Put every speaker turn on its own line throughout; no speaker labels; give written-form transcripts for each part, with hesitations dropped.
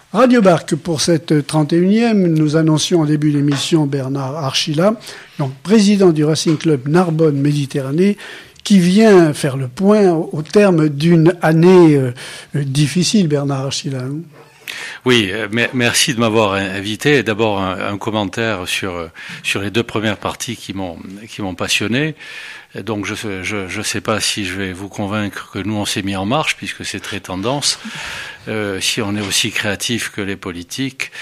Radio Barque, pour cette 31e, nous annoncions en début d'émission Bernard Archila, donc président du Racing Club Narbonne Méditerranée, qui vient faire le point au terme d'une année difficile, Bernard Archila.
Oui, merci de m'avoir invité. D'abord un commentaire sur les deux premières parties qui m'ont passionné. Donc je sais pas si je vais vous convaincre que nous on s'est mis en marche, puisque c'est très tendance. Si on est aussi créatif que les politiques,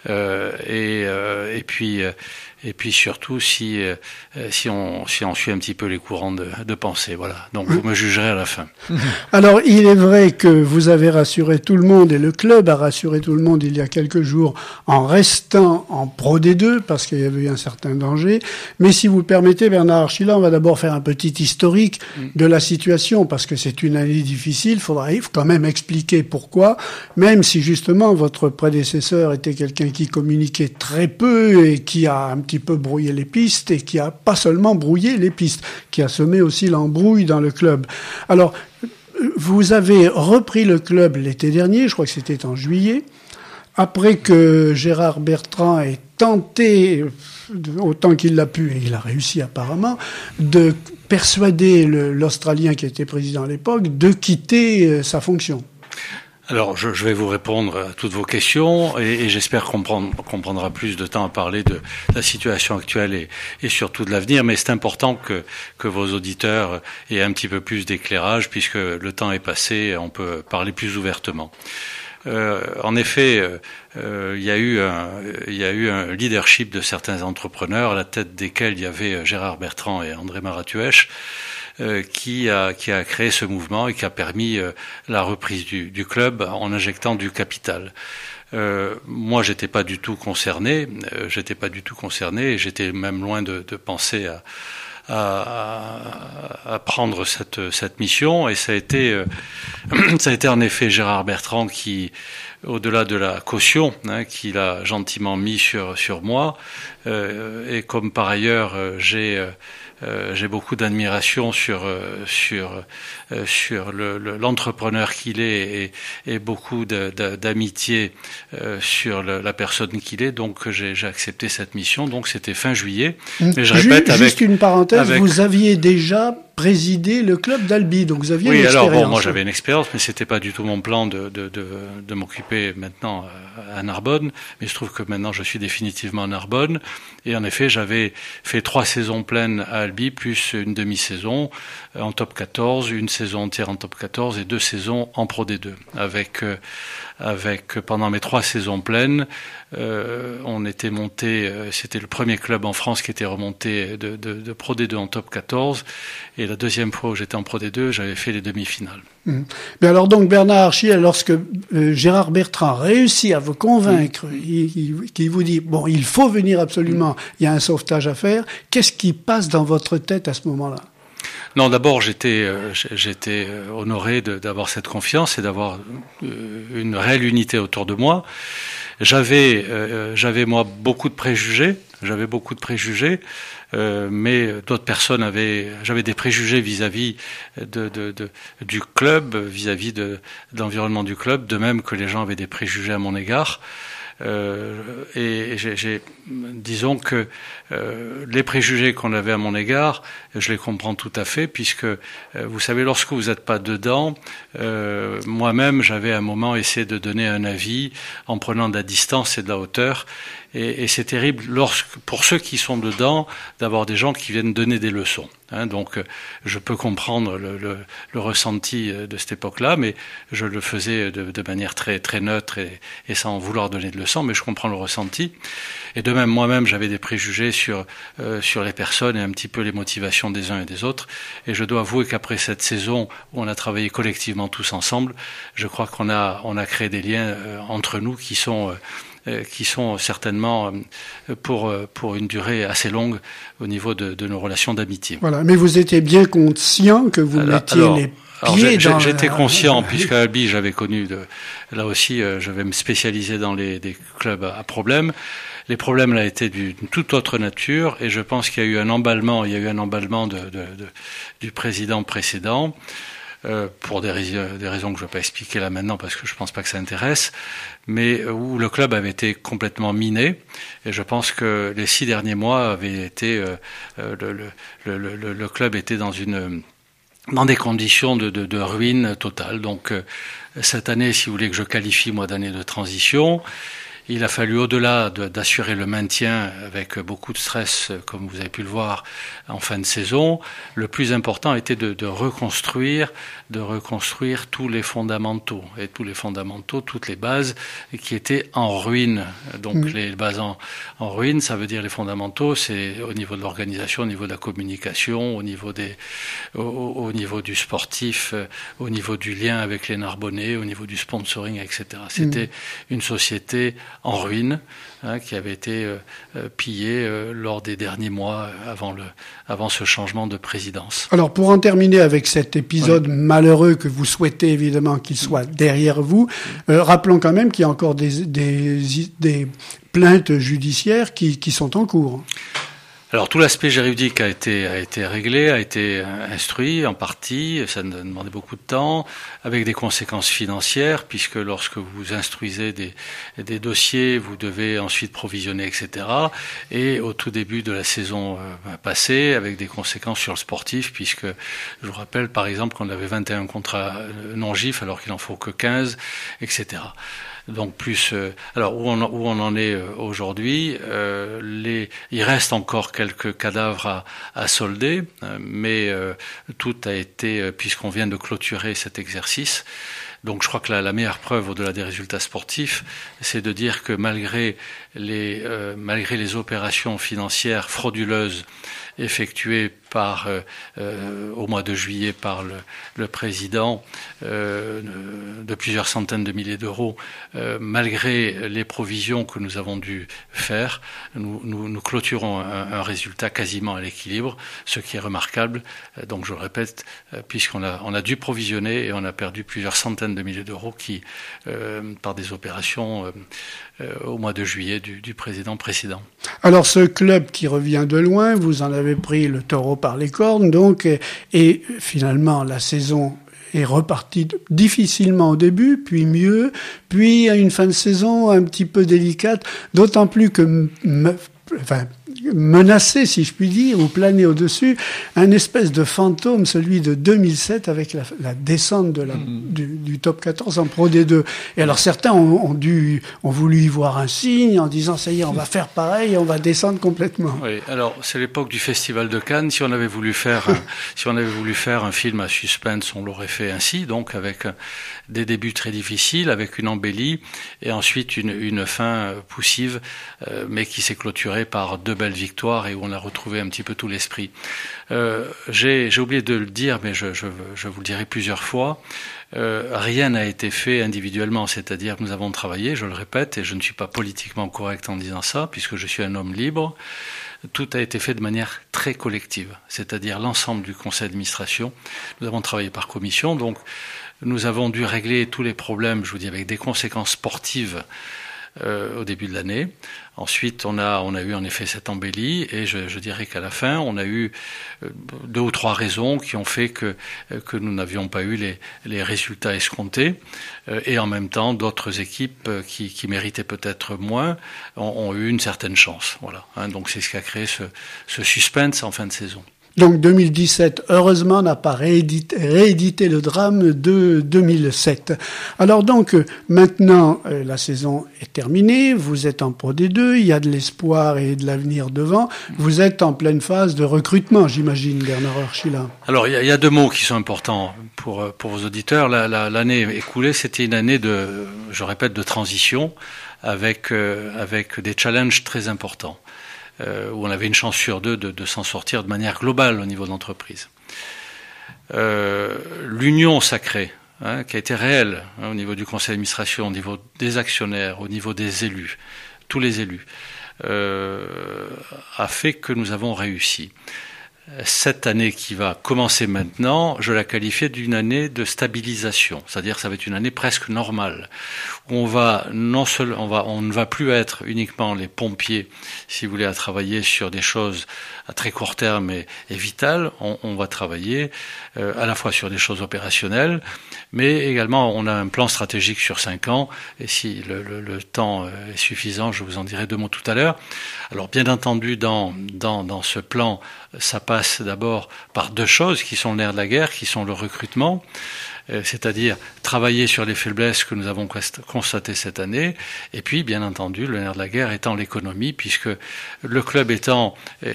et puis surtout si on suit un petit peu les courants de pensée, voilà. Donc vous me jugerez à la fin.
Alors il est vrai que vous avez rassuré tout le monde et le club a rassuré tout le monde il y a quelques jours en restant en Pro D2 parce qu'il y avait eu un certain danger. Mais si vous le permettez, Bernard Archila, on va d'abord faire un petit historique de la situation parce que c'est une année difficile. Il faut quand même expliquer pourquoi, même si justement votre prédécesseur était quelqu'un qui communiquait très peu et qui a un petit peu brouillé les pistes et qui a pas seulement brouillé les pistes, qui a semé aussi l'embrouille dans le club. Alors, vous avez repris le club l'été dernier, je crois que c'était en juillet, après que Gérard Bertrand ait tenté, autant qu'il l'a pu, et il a réussi apparemment, de persuader l'Australien qui était président à l'époque de quitter sa fonction.
Alors, je vais vous répondre à toutes vos questions et j'espère qu'on prendra plus de temps à parler de la situation actuelle et surtout de l'avenir. Mais c'est important que vos auditeurs aient un petit peu plus d'éclairage puisque le temps est passé et on peut parler plus ouvertement. En effet, il y a eu un leadership de certains entrepreneurs, à la tête desquels il y avait Gérard Bertrand et André Maratuèche, qui a créé ce mouvement et qui a permis la reprise du club en injectant du capital. Moi, j'étais pas du tout concerné, et j'étais même loin de penser à prendre cette mission, et ça a été en effet Gérard Bertrand qui, au-delà de la caution qu'il a gentiment mis sur moi, et comme par ailleurs j'ai beaucoup d'admiration sur l'entrepreneur qu'il est et beaucoup d'amitié sur la personne qu'il est, donc j'ai accepté cette mission. Donc c'était fin juillet. Mais je répète,
juste une parenthèse, vous aviez déjà présidé le club d'Albi, donc vous aviez une expérience.
Alors bon, moi j'avais une expérience, mais c'était pas du tout mon plan de m'occuper maintenant à Narbonne. Mais je trouve que maintenant je suis définitivement à Narbonne. Et en effet, j'avais fait 3 saisons pleines à Albi, plus une demi-saison en top 14, une saison entière en top 14 et 2 saisons en Pro D2. Avec pendant mes 3 saisons pleines, on était monté, c'était le premier club en France qui était remonté de Pro D2 en top 14, et la deuxième fois où j'étais en Pro D2, j'avais fait les demi-finales.
Mais alors donc Bernard Archila, lorsque Gérard Bertrand réussit à vous convaincre, qui vous dit bon, il faut venir absolument, il y a un sauvetage à faire, qu'est-ce qui passe dans votre tête à ce moment-là?
Non, d'abord j'étais honoré d'avoir cette confiance et d'avoir une réelle unité autour de moi. J'avais moi beaucoup de préjugés. Mais d'autres personnes j'avais des préjugés vis-à-vis du club, vis-à-vis de l'environnement du club, de même que les gens avaient des préjugés à mon égard. Et disons que les préjugés qu'on avait à mon égard, je les comprends tout à fait, puisque vous savez, lorsque vous n'êtes pas dedans, moi-même j'avais à un moment essayé de donner un avis en prenant de la distance et de la hauteur, et c'est terrible pour ceux qui sont dedans d'avoir des gens qui viennent donner des leçons. Donc je peux comprendre le ressenti de cette époque-là, mais je le faisais de manière très très neutre et sans vouloir donner de leçons, mais je comprends le ressenti. Et de même, moi-même, j'avais des préjugés sur les personnes et un petit peu les motivations des uns et des autres. Et je dois avouer qu'après cette saison où on a travaillé collectivement tous ensemble, je crois qu'on a créé des liens entre nous qui sont certainement pour une durée assez longue au niveau de nos relations d'amitié.
Voilà, mais vous étiez bien conscient que vous mettiez les pieds dans...
J'étais conscient, puisqu'à Albi, j'avais connu... Là aussi, je vais me spécialiser dans des clubs à problèmes. Les problèmes là étaient d'une toute autre nature, et je pense qu'il y a eu un emballement du président précédent. pour des raisons que je ne vais pas expliquer là maintenant parce que je ne pense pas que ça intéresse, mais où le club avait été complètement miné. Et je pense que les 6 derniers mois avaient été... le club était dans des conditions de ruine totale. Donc cette année, si vous voulez que je qualifie moi d'année de transition, il a fallu, au-delà d'assurer le maintien avec beaucoup de stress, comme vous avez pu le voir en fin de saison, le plus important était de reconstruire tous les fondamentaux. Et tous les fondamentaux, toutes les bases qui étaient en ruine. Donc les bases en ruine, ça veut dire les fondamentaux, c'est au niveau de l'organisation, au niveau de la communication, au niveau du sportif, au niveau du lien avec les Narbonnais, au niveau du sponsoring, etc. C'était une société en ruine, qui avait été pillée lors des derniers mois avant ce changement de présidence.
Alors pour en terminer avec cet épisode malheureux que vous souhaitez évidemment qu'il soit derrière vous, rappelons quand même qu'il y a encore des plaintes judiciaires qui sont en cours.
Alors tout l'aspect juridique a été réglé, a été instruit en partie, ça demandait beaucoup de temps, avec des conséquences financières, puisque lorsque vous instruisez des dossiers, vous devez ensuite provisionner, etc. Et au tout début de la saison passée, avec des conséquences sur le sportif, puisque je vous rappelle par exemple qu'on avait 21 contrats non-GIF alors qu'il en faut que 15, etc. Donc plus, alors où on en est aujourd'hui, il reste encore quelques cadavres à solder, mais tout a été, puisqu'on vient de clôturer cet exercice. Donc je crois que la meilleure preuve au-delà des résultats sportifs, c'est de dire que malgré les opérations financières frauduleuses effectuées au mois de juillet par le président de plusieurs centaines de milliers d'euros, malgré les provisions que nous avons dû faire, nous clôturons un résultat quasiment à l'équilibre, ce qui est remarquable. Donc je le répète, puisqu'on a dû provisionner et on a perdu plusieurs centaines de milliers d'euros par des opérations au mois de juillet du président précédent.
Alors ce club qui revient de loin, vous en avez pris le taureau par les cornes, donc, et finalement la saison est repartie difficilement au début, puis mieux, puis à une fin de saison un petit peu délicate, d'autant plus que menacé, si je puis dire, ou planer au-dessus, un espèce de fantôme, celui de 2007, avec la descente du top 14 en Pro D2. Et alors certains ont voulu y voir un signe en disant ça y est, on va faire pareil, on va descendre complètement.
Oui, alors c'est l'époque du Festival de Cannes. Si on avait voulu faire un film à suspense, on l'aurait fait ainsi, donc avec des débuts très difficiles, avec une embellie, et ensuite une fin poussive, mais qui s'est clôturée par 2 belles victoires et où on a retrouvé un petit peu tout l'esprit. J'ai oublié de le dire, mais je vous le dirai plusieurs fois. Rien n'a été fait individuellement, c'est-à-dire que nous avons travaillé, je le répète, et je ne suis pas politiquement correct en disant ça, puisque je suis un homme libre. Tout a été fait de manière très collective, c'est-à-dire l'ensemble du conseil d'administration. Nous avons travaillé par commission, donc nous avons dû régler tous les problèmes, je vous dis, avec des conséquences sportives au début de l'année. Ensuite, on a eu en effet cette embellie, et je dirais qu'à la fin, on a eu 2 ou 3 raisons qui ont fait que nous n'avions pas eu les résultats escomptés, et en même temps, d'autres équipes qui méritaient peut-être moins ont eu une certaine chance. Voilà. Donc c'est ce qui a créé ce suspense en fin de saison.
Donc 2017, heureusement, n'a pas réédité le drame de 2007. Alors donc, maintenant, la saison est terminée, vous êtes en Pro D2, il y a de l'espoir et de l'avenir devant. Vous êtes en pleine phase de recrutement, j'imagine, Bernard Archila.
Alors, il y a 2 mots qui sont importants pour vos auditeurs. L'année écoulée, c'était une année je répète, de transition avec des challenges très importants. Où on avait une chance sur 2 de s'en sortir de manière globale au niveau de l'entreprise. L'union sacrée, qui a été réelle au niveau du conseil d'administration, au niveau des actionnaires, au niveau des élus, tous les élus, a fait que nous avons réussi. cette année qui va commencer maintenant, je la qualifie d'une année de stabilisation, c'est-à-dire ça va être une année presque normale. On ne va plus être uniquement les pompiers, si vous voulez, à travailler sur des choses à très court terme et vitales. On va travailler à la fois sur des choses opérationnelles, mais également on a un plan stratégique sur 5 ans. Et si le temps est suffisant, je vous en dirai 2 mots tout à l'heure. Alors bien entendu, dans ce plan, ça passe d'abord par 2 choses qui sont le nerf de la guerre, qui sont le recrutement, c'est-à-dire travailler sur les faiblesses que nous avons constatées cette année, et puis bien entendu le nerf de la guerre étant l'économie, puisque le club étant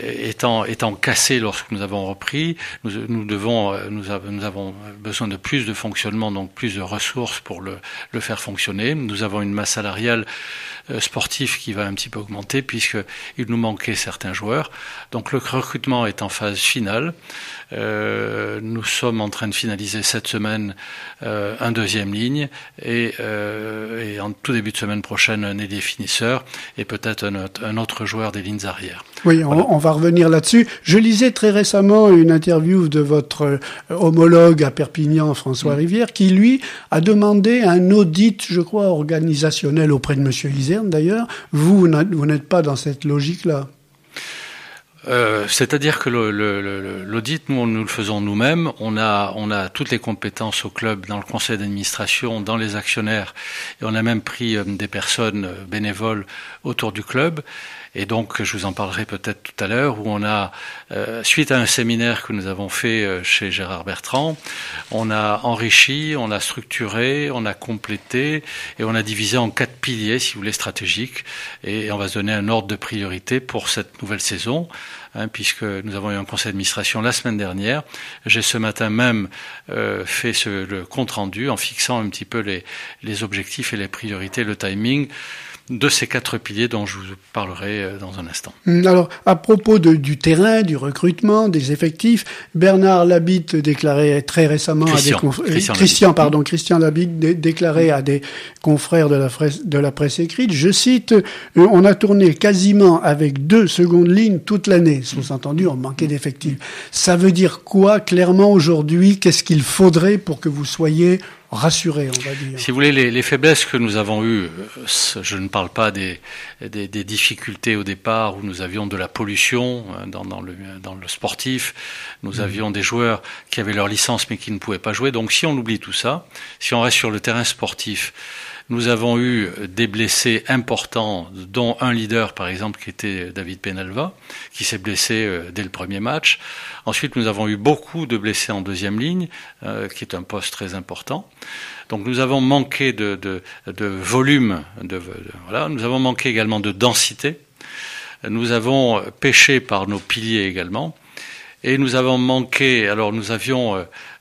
cassé lorsque nous avons repris, nous avons besoin de plus de fonctionnement, donc plus de ressources pour le faire fonctionner. Nous avons une masse salariale sportive qui va un petit peu augmenter puisqu'il nous manquait certains joueurs. Donc le recrutement est en phase finale. Nous sommes en train de finaliser cette semaine un 2e ligne et en tout début de semaine prochaine un ailier finisseur et peut-être un autre joueur des lignes arrière.
Oui, voilà. On va revenir là-dessus. Je lisais très récemment une interview de votre homologue à Perpignan, François Rivière, qui lui a demandé un audit, je crois, organisationnel auprès de Monsieur Iserne d'ailleurs. Vous n'êtes pas dans cette logique-là.
C'est-à-dire que l'audit, nous le faisons nous-mêmes. On a toutes les compétences au club, dans le conseil d'administration, dans les actionnaires, et on a même pris des personnes bénévoles autour du club. Et donc, je vous en parlerai peut-être tout à l'heure, où on a, suite à un séminaire que nous avons fait chez Gérard Bertrand, on a enrichi, on a structuré, on a complété, et on a divisé en 4 piliers, si vous voulez, stratégiques, et on va se donner un ordre de priorité pour cette nouvelle saison, puisque nous avons eu un conseil d'administration la semaine dernière. J'ai ce matin même fait le compte-rendu en fixant un petit peu les objectifs et les priorités, le timing de ces 4 piliers dont je vous parlerai dans un instant.
Alors, à propos du terrain, du recrutement, des effectifs, Bernard Labitte déclarait très récemment Christian Labitte déclarait à des confrères de la presse écrite, je cite, on a tourné quasiment avec 2 secondes lignes toute l'année. Sous-entendu, on manquait d'effectifs. Ça veut dire quoi, clairement, aujourd'hui? Qu'est-ce qu'il faudrait pour que vous soyez rassuré, on va dire.
Si vous voulez, les faiblesses que nous avons eues, je ne parle pas des difficultés au départ où nous avions de la pollution dans le sportif, nous avions des joueurs qui avaient leur licence mais qui ne pouvaient pas jouer. Donc si on oublie tout ça, si on reste sur le terrain sportif, nous avons eu des blessés importants, dont un leader, par exemple, qui était David Penalva, qui s'est blessé dès le premier match. Ensuite, nous avons eu beaucoup de blessés en 2e ligne, qui est un poste très important. Donc, nous avons manqué de volume, voilà. Nous avons manqué également de densité. Nous avons péché par nos piliers également. Et nous avons manqué, alors nous avions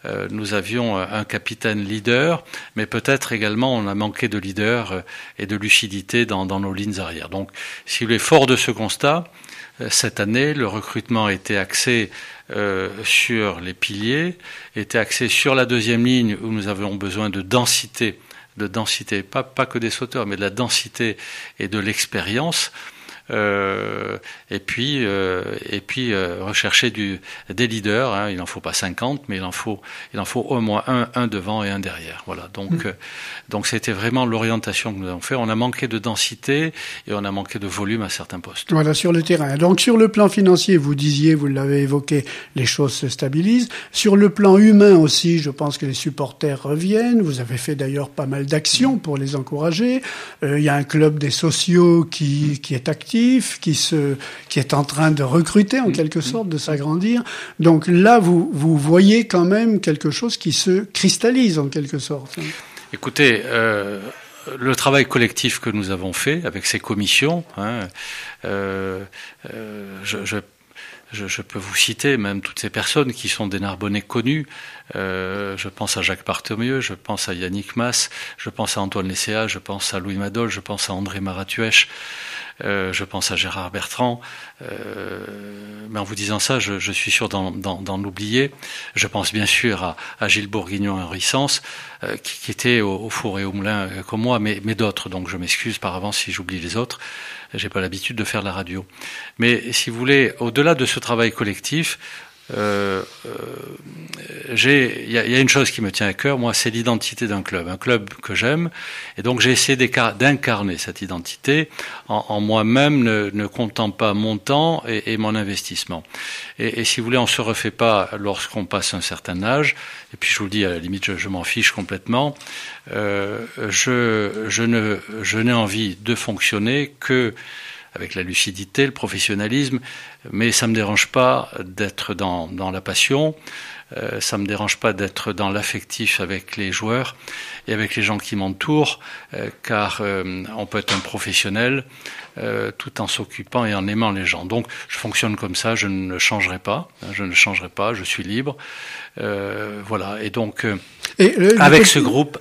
un capitaine leader, mais peut-être également on a manqué de leader et de lucidité dans nos lignes arrière. Donc, si vous voulez, fort de ce constat, cette année, le recrutement était axé sur les piliers, était axé sur la 2e ligne où nous avions besoin de densité, pas que des sauteurs, mais de la densité et de l'expérience. Et puis rechercher des leaders. Il n'en faut pas 50, mais il en faut au moins un devant et un derrière. Voilà. Donc c'était vraiment l'orientation que nous avons fait. On a manqué de densité et on a manqué de volume à certains postes.
Voilà, sur le terrain. Donc sur le plan financier, vous l'avez évoqué, les choses se stabilisent. Sur le plan humain aussi, je pense que les supporters reviennent. Vous avez fait d'ailleurs pas mal d'actions pour les encourager. Il y a un club des sociaux qui est actif, qui est en train de recruter en quelque sorte, de s'agrandir. Donc là, vous voyez quand même quelque chose qui se cristallise en quelque sorte.
Écoutez, le travail collectif que nous avons fait avec ces commissions, je peux vous citer même toutes ces personnes qui sont des Narbonnais connus. Je pense à Jacques Bartholomieu, je pense à Yannick Mas, je pense à Antoine Lesséa, je pense à Louis Madol, je pense à André Maratuèche, je pense à Gérard Bertrand. Mais en vous disant ça, je suis sûr d'en oublier. Je pense bien sûr à Gilles Bourguignon et Henri Sens, qui étaient au four et au moulin comme moi, mais d'autres. Donc je m'excuse par avance si j'oublie les autres. J'ai pas l'habitude de faire la radio. Mais si vous voulez, au-delà de ce travail collectif, il y a une chose qui me tient à cœur, moi, c'est l'identité d'un club, un club que j'aime, et donc j'ai essayé d'incarner cette identité en moi-même, ne comptant pas mon temps et mon investissement. Et si vous voulez, on se refait pas lorsqu'on passe un certain âge, et puis je vous le dis, à la limite, je m'en fiche complètement, je n'ai envie de fonctionner que avec la lucidité, le professionnalisme, mais ça me dérange pas d'être dans la passion, ça me dérange pas d'être dans l'affectif avec les joueurs et avec les gens qui m'entourent, car on peut être un professionnel tout en s'occupant et en aimant les gens. Donc je fonctionne comme ça, je ne changerai pas, je suis libre, voilà. Et donc avec ce groupe,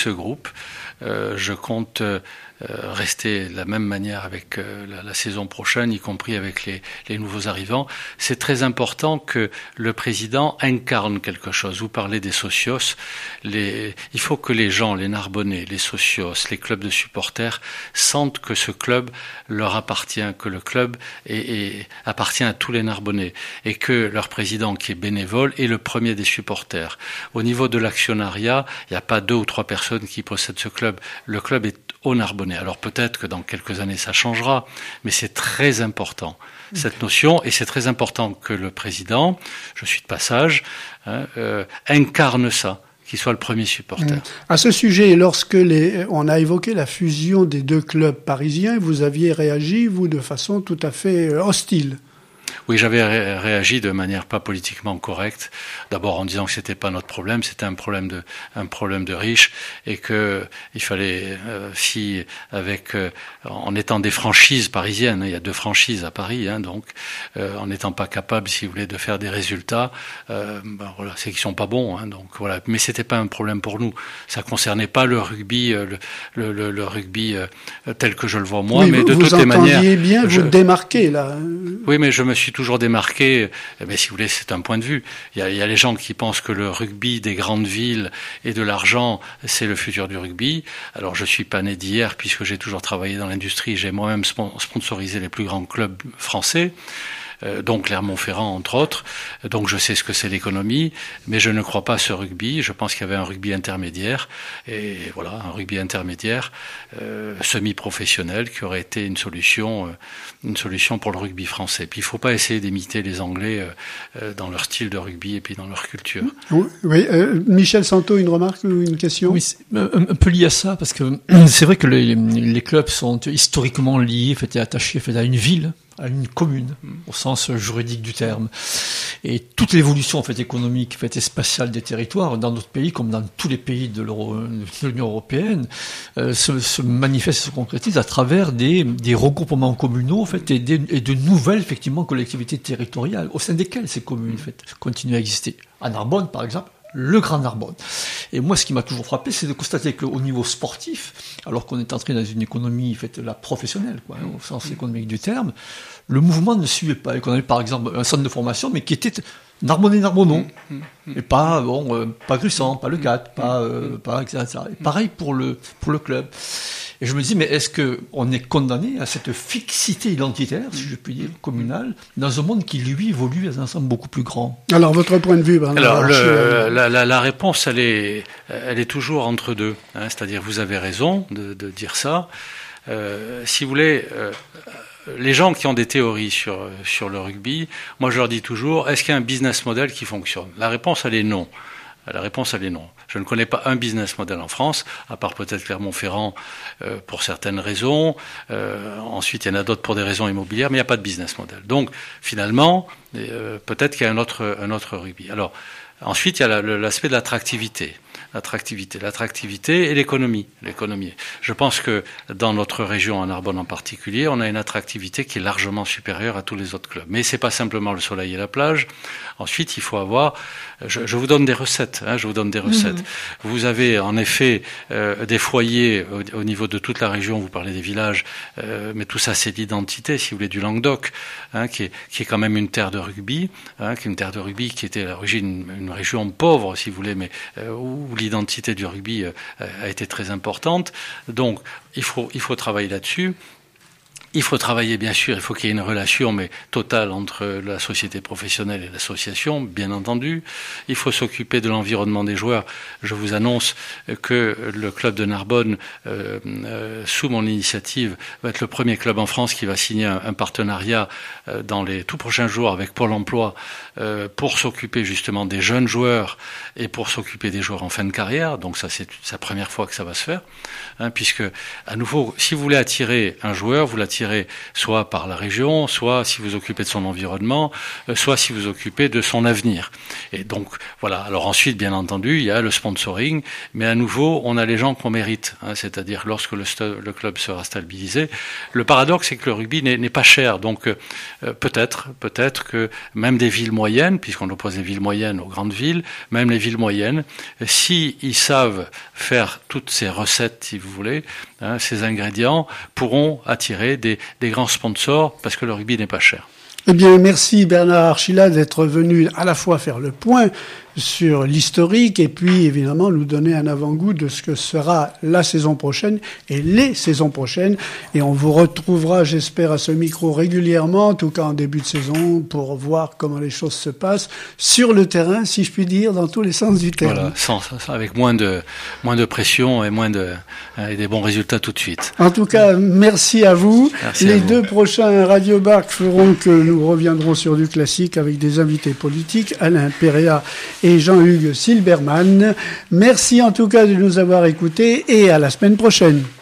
je compte rester de la même manière avec la saison prochaine, y compris avec les nouveaux arrivants. C'est très important que le président incarne quelque chose. Vous parlez des socios. Il faut que les gens, les Narbonnais, les socios, les clubs de supporters sentent que ce club leur appartient, que le club appartient à tous les Narbonnais et que leur président, qui est bénévole, est le premier des supporters. Au niveau de l'actionnariat, il n'y a pas 2 ou 3 personnes qui possèdent ce club. Le club est aux Narbonnais. Alors peut-être que dans quelques années ça changera, mais c'est très important cette notion, et c'est très important que le président, je suis de passage, incarne ça, qu'il soit le premier supporter.
À ce sujet, lorsque on a évoqué la fusion des 2 clubs parisiens, vous aviez réagi, vous, de façon tout à fait hostile.
Oui, j'avais réagi de manière pas politiquement correcte. D'abord en disant que c'était pas notre problème, c'était un problème de riches, et que il fallait, en étant des franchises parisiennes, il y a 2 franchises à Paris, donc en n'étant pas capable, si vous voulez, de faire des résultats, voilà, c'est qu'ils sont pas bons, donc voilà. Mais c'était pas un problème pour nous. Ça concernait pas le rugby, le rugby tel que je le vois moi,
oui,
mais de toutes les manières.
Vous entendiez bien vous démarquer là.
Oui, mais je me suis toujours démarqué, mais si vous voulez, c'est un point de vue. Il y a les gens qui pensent que le rugby des grandes villes et de l'argent, c'est le futur du rugby. Alors, je suis pas né d'hier, puisque j'ai toujours travaillé dans l'industrie. J'ai moi-même sponsorisé les plus grands clubs français. Donc Clermont-Ferrand entre autres, donc je sais ce que c'est l'économie, mais je ne crois pas à ce rugby. Je pense qu'il y avait un rugby intermédiaire, et voilà, un rugby intermédiaire semi-professionnel qui aurait été une solution pour le rugby français. Puis il faut pas essayer d'imiter les Anglais dans leur style de rugby et puis dans leur culture.
Oui, Michel Santo, une remarque ou une question?
Oui, c'est un peu lié à ça, parce que c'est vrai que les clubs sont historiquement liés, et attachés à une ville, à une commune, au sens juridique du terme. Et toute l'évolution économique et spatiale des territoires, dans notre pays comme dans tous les pays de l'Union européenne, se manifeste, se concrétise à travers des regroupements communaux et de nouvelles collectivités territoriales, au sein desquelles ces communes continuent à exister. À Narbonne, par exemple, le Grand Narbonne. Et moi, ce qui m'a toujours frappé, c'est de constater qu'au niveau sportif, alors qu'on est entré dans une économie professionnelle, au sens économique du terme, le mouvement ne suivait pas. Et qu'on avait par exemple un centre de formation, mais qui était Narbonnais-Narbonon. Et pas Grussant, pas le GAT, pas etc. Et pareil pour le club. Et je me dis, mais est-ce qu'on est condamné à cette fixité identitaire, si je puis dire, communale, dans un monde qui, lui, évolue à un ensemble beaucoup plus grand?
Alors, votre point de vue,
Alors, la réponse, elle est toujours entre deux. C'est-à-dire, vous avez raison de dire ça. Si vous voulez, les gens qui ont des théories sur le rugby, moi je leur dis toujours, est-ce qu'il y a un business model qui fonctionne? La réponse, elle est non. Je ne connais pas un business model en France, à part peut-être Clermont-Ferrand pour certaines raisons. Ensuite, il y en a d'autres pour des raisons immobilières, mais il n'y a pas de business model. Donc, finalement, peut-être qu'il y a un autre rugby. Alors, ensuite, il y a l'aspect de l'attractivité. L'attractivité et l'économie. Je pense que dans notre région, en Narbonne en particulier, on a une attractivité qui est largement supérieure à tous les autres clubs. Mais c'est pas simplement le soleil et la plage. Ensuite, il faut avoir. Je vous donne des recettes. Vous avez en effet des foyers au niveau de toute la région. Vous parlez des villages, mais tout ça, c'est l'identité, si vous voulez, du Languedoc, qui est quand même une terre de rugby, qui était à l'origine une région pauvre, si vous voulez, mais où l'identité du rugby a été très importante. Donc, il faut travailler là-dessus. Il faut travailler, bien sûr, il faut qu'il y ait une relation, mais totale, entre la société professionnelle et l'association, bien entendu. Il faut s'occuper de l'environnement des joueurs. Je vous annonce que le club de Narbonne, sous mon initiative, va être le premier club en France qui va signer un partenariat dans les tout prochains jours avec Pôle emploi pour s'occuper justement des jeunes joueurs et pour s'occuper des joueurs en fin de carrière. Donc ça, c'est la première fois que ça va se faire, puisque, à nouveau, si vous voulez attirer un joueur, vous l'attirez soit par la région, soit si vous occupez de son environnement, soit si vous occupez de son avenir. Et donc, voilà. Alors ensuite, bien entendu, il y a le sponsoring, mais à nouveau, on a les gens qu'on mérite, c'est-à-dire lorsque le club sera stabilisé. Le paradoxe, c'est que le rugby n'est pas cher, donc peut-être que même des villes moyennes, puisqu'on oppose les villes moyennes aux grandes villes, même les villes moyennes, si ils savent faire toutes ces recettes, si vous voulez, ces ingrédients, pourront attirer des grands sponsors, parce que le rugby n'est pas cher.
Eh bien, merci Bernard Archila d'être venu à la fois faire le point sur l'historique et puis évidemment nous donner un avant-goût de ce que sera la saison prochaine et les saisons prochaines. Et on vous retrouvera, j'espère, à ce micro régulièrement, en tout cas en début de saison, pour voir comment les choses se passent sur le terrain, si je puis dire, dans tous les sens du terme.
Voilà, avec moins de pression et et des bons résultats tout de suite.
En tout cas, merci à vous.
Merci
les
à vous.
2 prochains Radio Barc feront que nous reviendrons sur du classique avec des invités politiques, Alain Péréa et Jean-Hugues Silberman. Merci en tout cas de nous avoir écoutés et à la semaine prochaine.